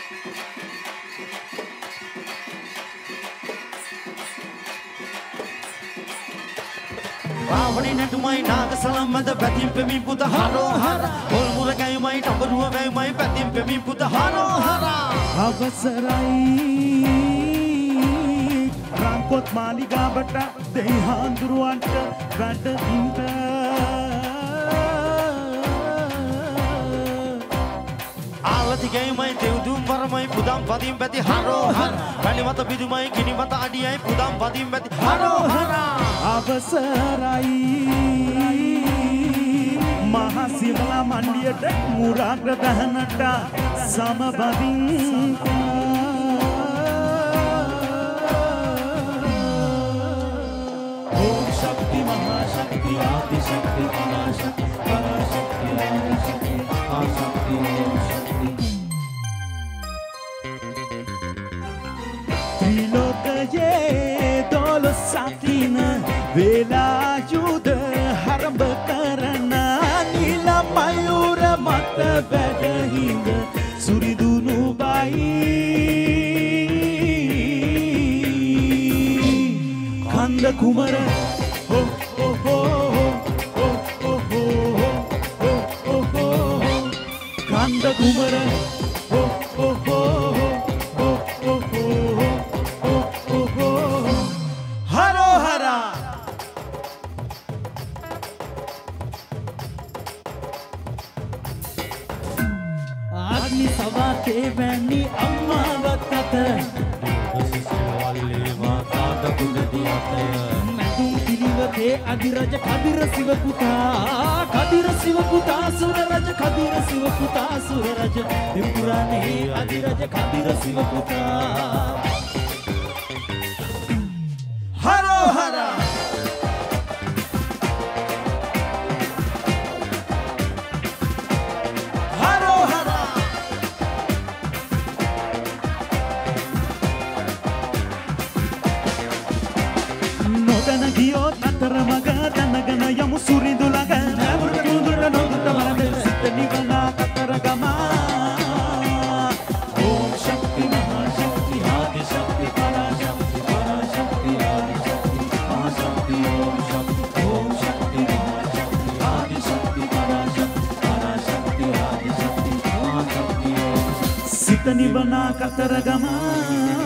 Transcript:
Ravani natumai naga salam mada patim pemi puta haro hara ol muragai mai tabaruwa vai mai patim pemi puta haro hara අවසරයි රංකොත් මාලිගාවට දෙහි හාඳුරුවන්ට වැඩින්ට alati gai mai deudum varamai pudam padim peti haro hara vali mata bidumai kini mata adiyai pudam padim peti haro hara අවසරයි මහා සිමලා මණ්ඩියට මුරාග්‍ර දහනට සමබදින් ඕම් ශක්ති මහා ශක්ති ආදි ශක්ති පරාශක්ති පරාශක්ති ආදි ශක්ති ආශක්ති ඕම් ශක්ති ත්‍රිලෝකයේ දොළොස්සකින් වෙලා යුද හරඹ කරන නිල මයුර මත වැඩහිඳ සුරිදුනු බයි කන්ද කුමර හෝ හෝ හෝ හෝ හෝ හෝ කන්ද කුමර හෝ හෝ හෝ වැනි අම්මාවත් අත සිසිලවල්ලේ මාතාද කුඩදී අත මැදුම් පිළිවෙතේ අධිරජ කදිර සිව පුතා සුර රජ කදිර සිව පුතා සුර රජ දිවුරානේ අධිරජ කදිර සිව පුතා හරෝ හරා ගියොත් අතර මග දැනගෙන යමු සුරිඳු ළඟ නැවුරට කුඳුර නොදුට වරද සිත නිවනා කතර ගම ඕම් ශක්ති මහා ශක්ති ආදි ශක්ති පරාශක්ති පරාශක්ති ආදි ශක්ති මහා ශක්ති ඕම් ශක්ති මහා ශක්ති ආදි ශක්ති පරාශක්ති පරාශක්ති ආදි ශක්ති මහා ශක්ති සිත නිවනා කතර ගම